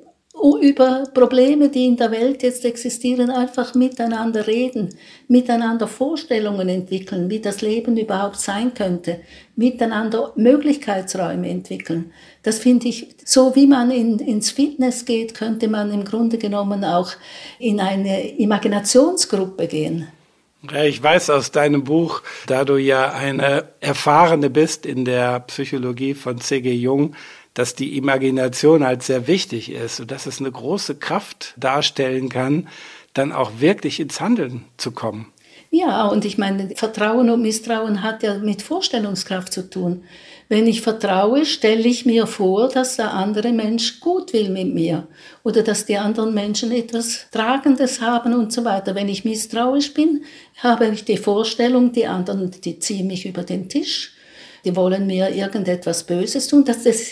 über Probleme, die in der Welt jetzt existieren, einfach miteinander reden, miteinander Vorstellungen entwickeln, wie das Leben überhaupt sein könnte, miteinander Möglichkeitsräume entwickeln. Das finde ich, so wie man ins Fitness geht, könnte man im Grunde genommen auch in eine Imaginationsgruppe gehen. Ja, ich weiß aus deinem Buch, da du ja eine Erfahrene bist in der Psychologie von C.G. Jung, dass die Imagination halt sehr wichtig ist und dass es eine große Kraft darstellen kann, dann auch wirklich ins Handeln zu kommen. Ja, und ich meine, Vertrauen und Misstrauen hat ja mit Vorstellungskraft zu tun. Wenn ich vertraue, stelle ich mir vor, dass der andere Mensch gut will mit mir oder dass die anderen Menschen etwas Tragendes haben und so weiter. Wenn ich misstrauisch bin, habe ich die Vorstellung, die anderen, die ziehen mich über den Tisch. Die wollen mir irgendetwas Böses tun.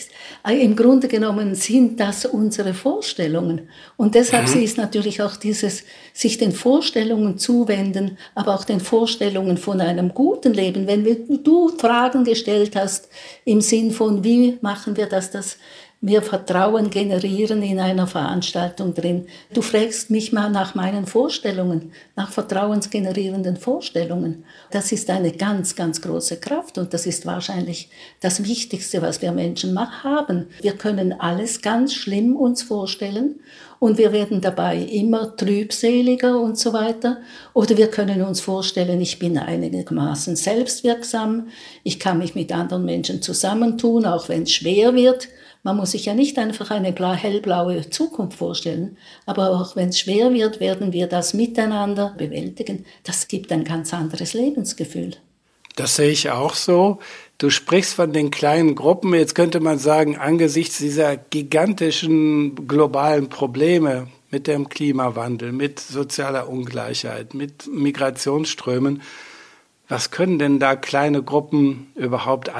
Im Grunde genommen sind das unsere Vorstellungen. Und deshalb ist natürlich auch dieses sich den Vorstellungen zuwenden, aber auch den Vorstellungen von einem guten Leben. Wenn du Fragen gestellt hast im Sinn von, wie machen wir das, dass wir Vertrauen generieren in einer Veranstaltung drin. Du fragst mich mal nach meinen Vorstellungen, nach vertrauensgenerierenden Vorstellungen. Das ist eine ganz, ganz große Kraft und das ist wahrscheinlich das Wichtigste, was wir Menschen haben. Wir können alles ganz schlimm uns vorstellen und wir werden dabei immer trübseliger und so weiter. Oder wir können uns vorstellen, ich bin einigermaßen selbstwirksam, ich kann mich mit anderen Menschen zusammentun, auch wenn es schwer wird. Man muss sich ja nicht einfach eine hellblaue Zukunft vorstellen, aber auch wenn es schwer wird, werden wir das miteinander bewältigen. Das gibt ein ganz anderes Lebensgefühl. Das sehe ich auch so. Du sprichst von den kleinen Gruppen. Jetzt könnte man sagen, angesichts dieser gigantischen globalen Probleme mit dem Klimawandel, mit sozialer Ungleichheit, mit Migrationsströmen, was können denn da kleine Gruppen überhaupt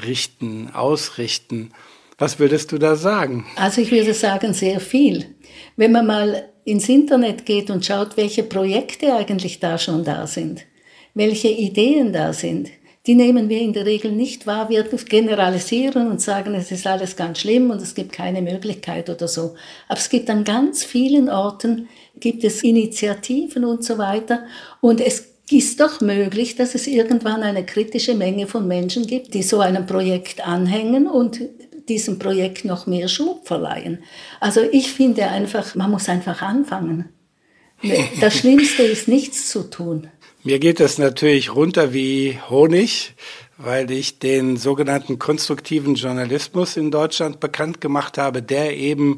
ausrichten? Was würdest du da sagen? Also ich würde sagen, sehr viel. Wenn man mal ins Internet geht und schaut, welche Projekte eigentlich da schon da sind, welche Ideen da sind, die nehmen wir in der Regel nicht wahr. Wir generalisieren und sagen, es ist alles ganz schlimm und es gibt keine Möglichkeit oder so. Aber es gibt an ganz vielen Orten, gibt es Initiativen und so weiter. Und es ist doch möglich, dass es irgendwann eine kritische Menge von Menschen gibt, die so einem Projekt anhängen und diesem Projekt noch mehr Schub verleihen. Also ich finde einfach, man muss einfach anfangen. Das Schlimmste ist, nichts zu tun. Mir geht es natürlich runter wie Honig, weil ich den sogenannten konstruktiven Journalismus in Deutschland bekannt gemacht habe, der eben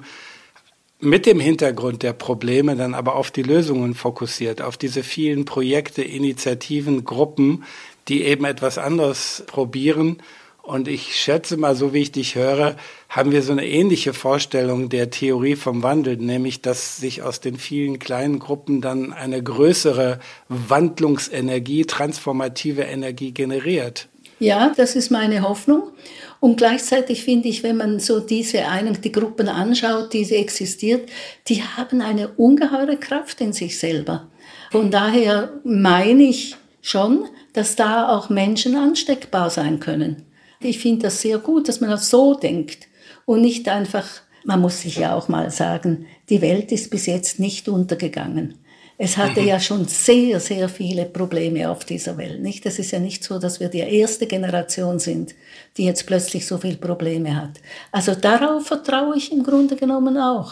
mit dem Hintergrund der Probleme dann aber auf die Lösungen fokussiert, auf diese vielen Projekte, Initiativen, Gruppen, die eben etwas anderes probieren. Und ich schätze mal, so wie ich dich höre, haben wir so eine ähnliche Vorstellung der Theorie vom Wandel, nämlich dass sich aus den vielen kleinen Gruppen dann eine größere Wandlungsenergie, transformative Energie generiert. Ja, das ist meine Hoffnung. Und gleichzeitig finde ich, wenn man so die Gruppen anschaut, die existiert, die haben eine ungeheure Kraft in sich selber. Von daher meine ich schon, dass da auch Menschen ansteckbar sein können. Ich finde das sehr gut, dass man das so denkt und nicht einfach, man muss sich ja auch mal sagen, die Welt ist bis jetzt nicht untergegangen. Es hatte ja schon sehr, sehr viele Probleme auf dieser Welt, nicht? Es ist ja nicht so, dass wir die erste Generation sind, die jetzt plötzlich so viele Probleme hat. Also darauf vertraue ich im Grunde genommen auch.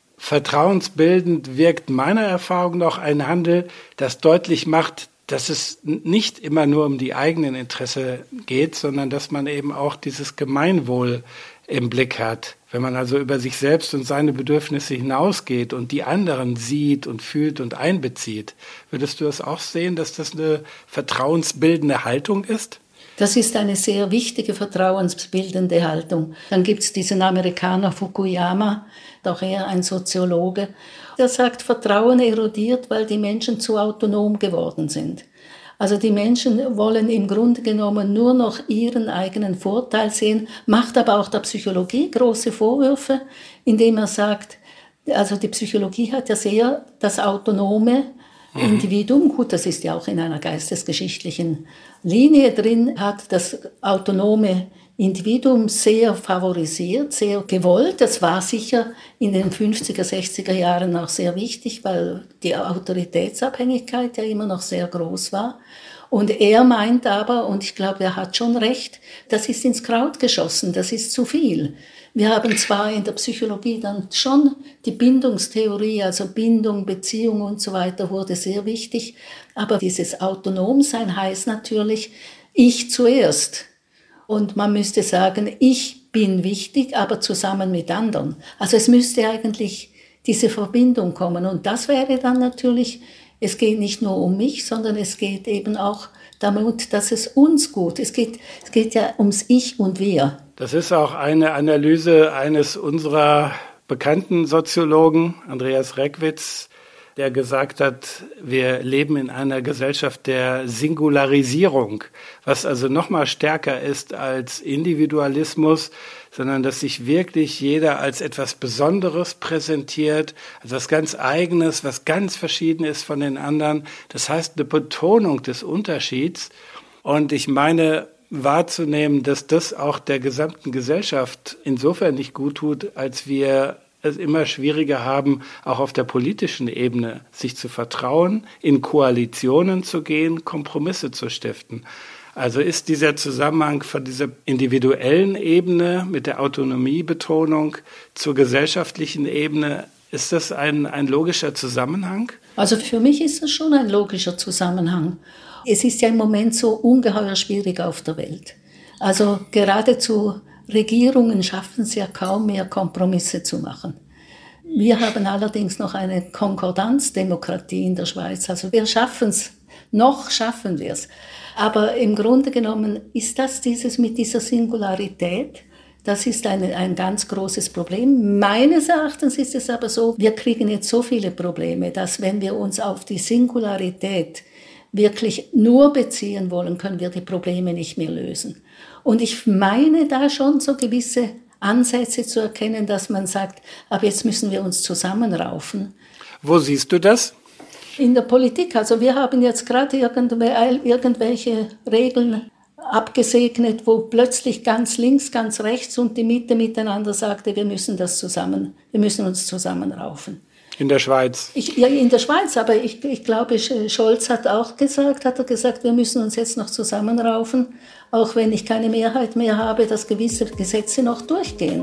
Vertrauensbildend wirkt meiner Erfahrung nach ein Handel, das deutlich macht, dass es nicht immer nur um die eigenen Interessen geht, sondern dass man eben auch dieses Gemeinwohl im Blick hat. Wenn man also über sich selbst und seine Bedürfnisse hinausgeht und die anderen sieht und fühlt und einbezieht, würdest du das auch sehen, dass das eine vertrauensbildende Haltung ist? Das ist eine sehr wichtige vertrauensbildende Haltung. Dann gibt es diesen Amerikaner Fukuyama, auch er ein Soziologe, der sagt, Vertrauen erodiert, weil die Menschen zu autonom geworden sind. Also die Menschen wollen im Grunde genommen nur noch ihren eigenen Vorteil sehen, macht aber auch der Psychologie große Vorwürfe, indem er sagt, also die Psychologie hat ja sehr das autonome Individuum, gut, das ist ja auch in einer geistesgeschichtlichen Linie drin, hat das autonome Individuum sehr favorisiert, sehr gewollt. Das war sicher in den 50er, 60er Jahren auch sehr wichtig, weil die Autoritätsabhängigkeit ja immer noch sehr groß war. Und er meint aber, und ich glaube, er hat schon recht, das ist ins Kraut geschossen, das ist zu viel. Wir haben zwar in der Psychologie dann schon die Bindungstheorie, also Bindung, Beziehung und so weiter wurde sehr wichtig, aber dieses Autonomsein heißt natürlich, ich zuerst. Und man müsste sagen, ich bin wichtig, aber zusammen mit anderen. Also es müsste eigentlich diese Verbindung kommen. Und das wäre dann natürlich, es geht nicht nur um mich, sondern es geht eben auch damit, dass es uns gut ist. Es geht ja ums Ich und Wir. Das ist auch eine Analyse eines unserer bekannten Soziologen, Andreas Reckwitz, der gesagt hat, wir leben in einer Gesellschaft der Singularisierung, was also noch mal stärker ist als Individualismus, sondern dass sich wirklich jeder als etwas Besonderes präsentiert, als was ganz Eigenes, was ganz verschieden ist von den anderen. Das heißt, eine Betonung des Unterschieds. Und ich meine wahrzunehmen, dass das auch der gesamten Gesellschaft insofern nicht gut tut, als wir es immer schwieriger haben, auch auf der politischen Ebene sich zu vertrauen, in Koalitionen zu gehen, Kompromisse zu stiften. Also ist dieser Zusammenhang von dieser individuellen Ebene mit der Autonomiebetonung zur gesellschaftlichen Ebene, ist das ein logischer Zusammenhang? Also für mich ist das schon ein logischer Zusammenhang. Es ist ja im Moment so ungeheuer schwierig auf der Welt. Also geradezu Regierungen schaffen es ja kaum mehr, Kompromisse zu machen. Wir haben allerdings noch eine Konkordanzdemokratie in der Schweiz. Also wir schaffen es, noch schaffen wir es. Aber im Grunde genommen ist das mit dieser Singularität, das ist ein ganz großes Problem. Meines Erachtens ist es aber so, wir kriegen jetzt so viele Probleme, dass wenn wir uns auf die Singularität wirklich nur beziehen wollen, können wir die Probleme nicht mehr lösen. Und ich meine da schon so gewisse Ansätze zu erkennen, dass man sagt, aber jetzt müssen wir uns zusammenraufen. Wo siehst du das? In der Politik. Also wir haben jetzt gerade irgendwelche Regeln abgesegnet, wo plötzlich ganz links, ganz rechts und die Mitte miteinander sagte, wir müssen uns zusammenraufen. In der Schweiz? Ja, in der Schweiz, aber ich glaube, Scholz hat er gesagt, wir müssen uns jetzt noch zusammenraufen, auch wenn ich keine Mehrheit mehr habe, dass gewisse Gesetze noch durchgehen.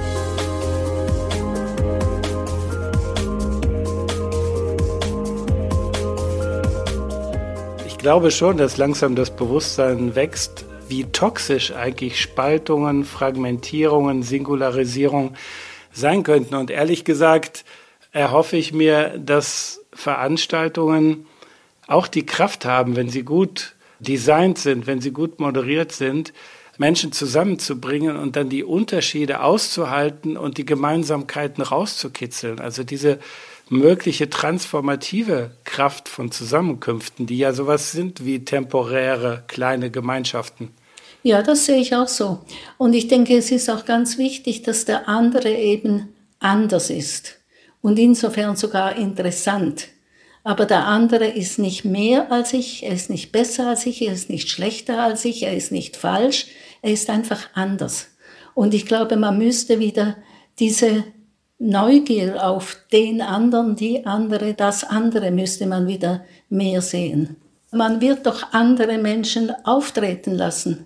Ich glaube schon, dass langsam das Bewusstsein wächst, wie toxisch eigentlich Spaltungen, Fragmentierungen, Singularisierung sein könnten. Und ehrlich gesagt erhoffe ich mir, dass Veranstaltungen auch die Kraft haben, wenn sie gut designt sind, wenn sie gut moderiert sind, Menschen zusammenzubringen und dann die Unterschiede auszuhalten und die Gemeinsamkeiten rauszukitzeln. Also diese mögliche transformative Kraft von Zusammenkünften, die ja sowas sind wie temporäre kleine Gemeinschaften. Ja, das sehe ich auch so. Und ich denke, es ist auch ganz wichtig, dass der andere eben anders ist und insofern sogar interessant. Aber der andere ist nicht mehr als ich, er ist nicht besser als ich, er ist nicht schlechter als ich, er ist nicht falsch, er ist einfach anders. Und ich glaube, man müsste wieder diese Neugier auf den anderen, die andere, das andere müsste man wieder mehr sehen. Man wird doch andere Menschen auftreten lassen.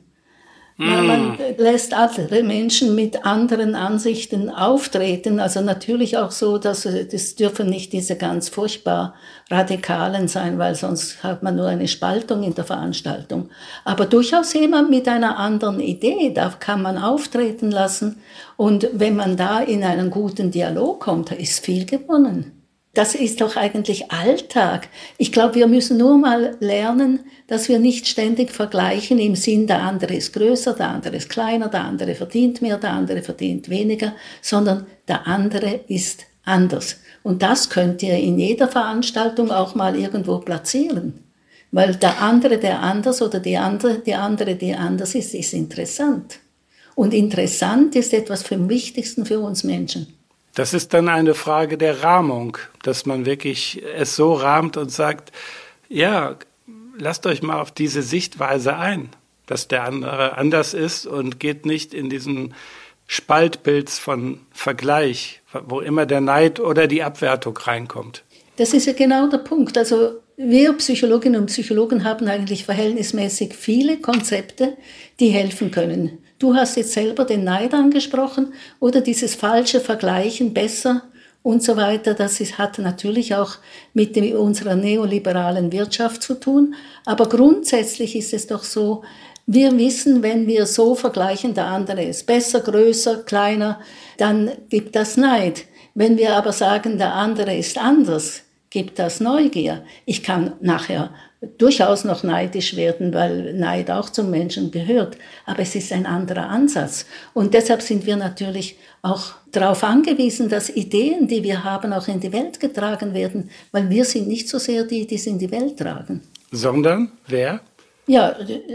Man lässt andere Menschen mit anderen Ansichten auftreten. Also natürlich auch so, dass das dürfen nicht diese ganz furchtbar Radikalen sein, weil sonst hat man nur eine Spaltung in der Veranstaltung. Aber durchaus jemand mit einer anderen Idee, da kann man auftreten lassen. Und wenn man da in einen guten Dialog kommt, da ist viel gewonnen. Das ist doch eigentlich Alltag. Ich glaube, wir müssen nur mal lernen, dass wir nicht ständig vergleichen im Sinn, der andere ist größer, der andere ist kleiner, der andere verdient mehr, der andere verdient weniger, sondern der andere ist anders. Und das könnt ihr in jeder Veranstaltung auch mal irgendwo platzieren. Weil der andere, der anders oder die andere, die anders ist interessant. Und interessant ist etwas vom Wichtigsten für uns Menschen. Das ist dann eine Frage der Rahmung, dass man wirklich es so rahmt und sagt, ja, lasst euch mal auf diese Sichtweise ein, dass der andere anders ist und geht nicht in diesen Spaltpilz von Vergleich, wo immer der Neid oder die Abwertung reinkommt. Das ist ja genau der Punkt. Also wir Psychologinnen und Psychologen haben eigentlich verhältnismäßig viele Konzepte, die helfen können. Du hast jetzt selber den Neid angesprochen oder dieses falsche Vergleichen besser und so weiter. Hat natürlich auch mit unserer neoliberalen Wirtschaft zu tun. Aber grundsätzlich ist es doch so, wir wissen, wenn wir so vergleichen, der andere ist besser, größer, kleiner, dann gibt das Neid. Wenn wir aber sagen, der andere ist anders, gibt das Neugier. Ich kann nachher durchaus noch neidisch werden, weil Neid auch zum Menschen gehört. Aber es ist ein anderer Ansatz. Und deshalb sind wir natürlich auch darauf angewiesen, dass Ideen, die wir haben, auch in die Welt getragen werden. Weil wir sind nicht so sehr die, die es in die Welt tragen. Sondern wer? Ja,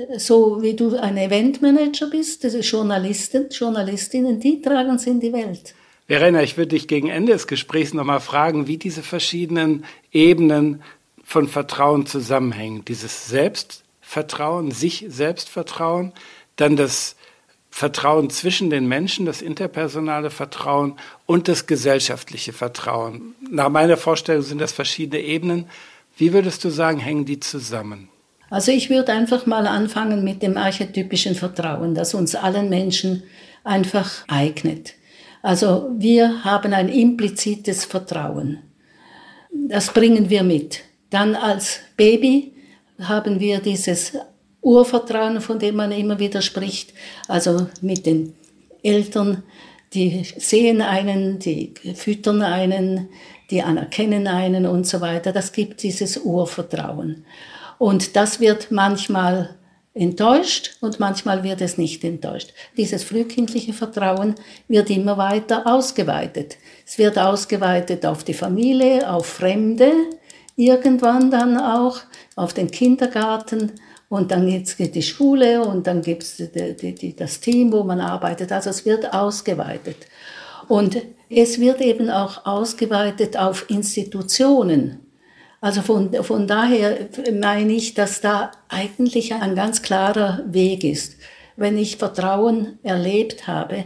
so wie du ein Eventmanager bist, das ist Journalistinnen, die tragen es in die Welt. Verena, ich würde dich gegen Ende des Gesprächs nochmal fragen, wie diese verschiedenen Ebenen von Vertrauen zusammenhängen. Dieses Selbstvertrauen, sich Selbstvertrauen, dann das Vertrauen zwischen den Menschen, das interpersonale Vertrauen und das gesellschaftliche Vertrauen. Nach meiner Vorstellung sind das verschiedene Ebenen. Wie würdest du sagen, hängen die zusammen? Also ich würde einfach mal anfangen mit dem archetypischen Vertrauen, das uns allen Menschen einfach eignet. Also wir haben ein implizites Vertrauen. Das bringen wir mit. Dann als Baby haben wir dieses Urvertrauen, von dem man immer wieder spricht. Also mit den Eltern, die sehen einen, die füttern einen, die anerkennen einen und so weiter. Das gibt dieses Urvertrauen. Und das wird manchmal enttäuscht und manchmal wird es nicht enttäuscht. Dieses frühkindliche Vertrauen wird immer weiter ausgeweitet. Es wird ausgeweitet auf die Familie, auf Fremde, irgendwann dann auch auf den Kindergarten und dann jetzt geht die Schule und dann gibt es das Team, wo man arbeitet. Also es wird ausgeweitet. Und es wird eben auch ausgeweitet auf Institutionen. Also von daher meine ich, dass da eigentlich ein ganz klarer Weg ist. Wenn ich Vertrauen erlebt habe,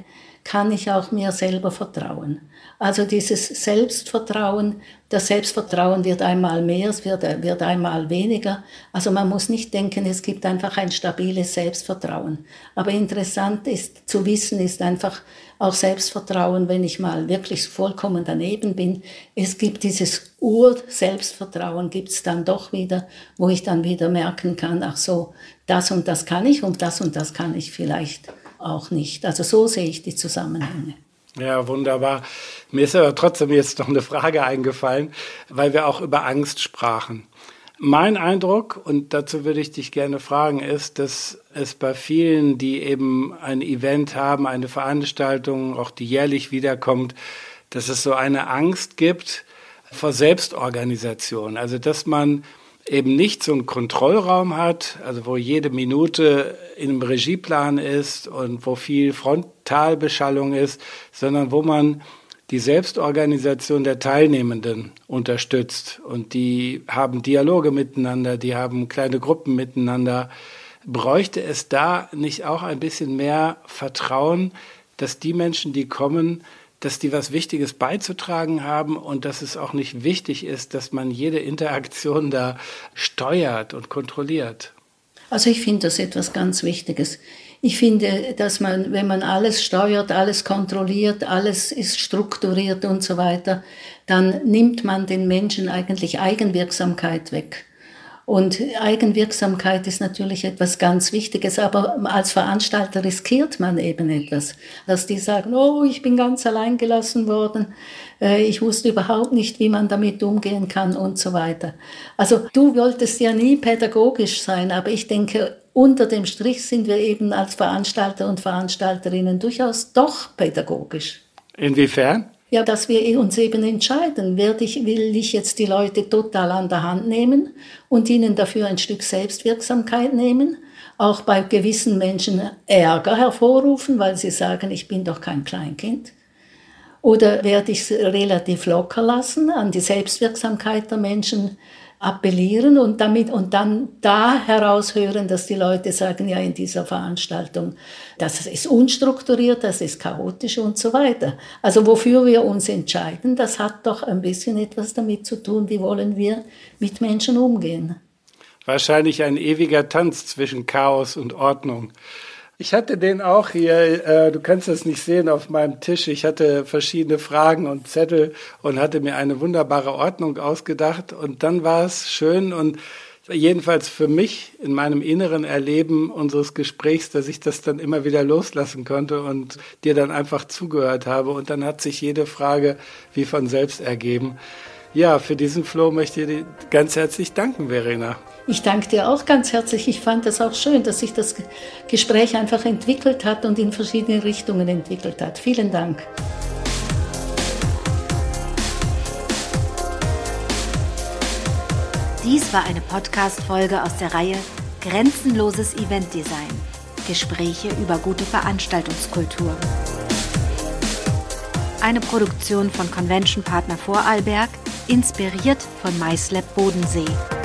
kann ich auch mir selber vertrauen. Also dieses Selbstvertrauen, das Selbstvertrauen wird einmal mehr, es wird einmal weniger. Also man muss nicht denken, es gibt einfach ein stabiles Selbstvertrauen. Aber interessant ist zu wissen, ist einfach auch Selbstvertrauen, wenn ich mal wirklich vollkommen daneben bin. Es gibt dieses Ur-Selbstvertrauen, gibt es dann doch wieder, wo ich dann wieder merken kann, ach so, das und das kann ich und das kann ich vielleicht auch nicht. Also so sehe ich die Zusammenhänge. Ja, wunderbar. Mir ist aber trotzdem jetzt noch eine Frage eingefallen, weil wir auch über Angst sprachen. Mein Eindruck, und dazu würde ich dich gerne fragen, ist, dass es bei vielen, die eben ein Event haben, eine Veranstaltung, auch die jährlich wiederkommt, dass es so eine Angst gibt vor Selbstorganisation. Also, dass man eben nicht so einen Kontrollraum hat, also wo jede Minute in einem Regieplan ist und wo viel Frontalbeschallung ist, sondern wo man die Selbstorganisation der Teilnehmenden unterstützt. Und die haben Dialoge miteinander, die haben kleine Gruppen miteinander. Bräuchte es da nicht auch ein bisschen mehr Vertrauen, dass die Menschen, die kommen, dass die was Wichtiges beizutragen haben und dass es auch nicht wichtig ist, dass man jede Interaktion da steuert und kontrolliert? Also ich finde das etwas ganz Wichtiges. Ich finde, dass man, wenn man alles steuert, alles kontrolliert, alles ist strukturiert und so weiter, dann nimmt man den Menschen eigentlich Eigenwirksamkeit weg. Und Eigenwirksamkeit ist natürlich etwas ganz Wichtiges, aber als Veranstalter riskiert man eben etwas, dass die sagen, oh, ich bin ganz allein gelassen worden, ich wusste überhaupt nicht, wie man damit umgehen kann und so weiter. Also du wolltest ja nie pädagogisch sein, aber ich denke, unter dem Strich sind wir eben als Veranstalter und Veranstalterinnen durchaus doch pädagogisch. Inwiefern? Ja, dass wir uns eben entscheiden, will ich jetzt die Leute total an der Hand nehmen und ihnen dafür ein Stück Selbstwirksamkeit nehmen, auch bei gewissen Menschen Ärger hervorrufen, weil sie sagen, ich bin doch kein Kleinkind. Oder werde ich es relativ locker lassen, an die Selbstwirksamkeit der Menschen appellieren und dann da heraushören, dass die Leute sagen, ja, in dieser Veranstaltung, das ist unstrukturiert, das ist chaotisch und so weiter. Also wofür wir uns entscheiden, das hat doch ein bisschen etwas damit zu tun, wie wollen wir mit Menschen umgehen. Wahrscheinlich ein ewiger Tanz zwischen Chaos und Ordnung. Ich hatte den auch hier, du kannst das nicht sehen, auf meinem Tisch. Ich hatte verschiedene Fragen und Zettel und hatte mir eine wunderbare Ordnung ausgedacht. Und dann war es schön und jedenfalls für mich in meinem inneren Erleben unseres Gesprächs, dass ich das dann immer wieder loslassen konnte und dir dann einfach zugehört habe. Und dann hat sich jede Frage wie von selbst ergeben. Ja, für diesen Flow möchte ich dir ganz herzlich danken, Verena. Ich danke dir auch ganz herzlich. Ich fand es auch schön, dass sich das Gespräch einfach entwickelt hat und in verschiedene Richtungen entwickelt hat. Vielen Dank. Dies war eine Podcast-Folge aus der Reihe Grenzenloses Eventdesign. Gespräche über gute Veranstaltungskultur. Eine Produktion von Convention Partner Vorarlberg, inspiriert von MySlab Bodensee.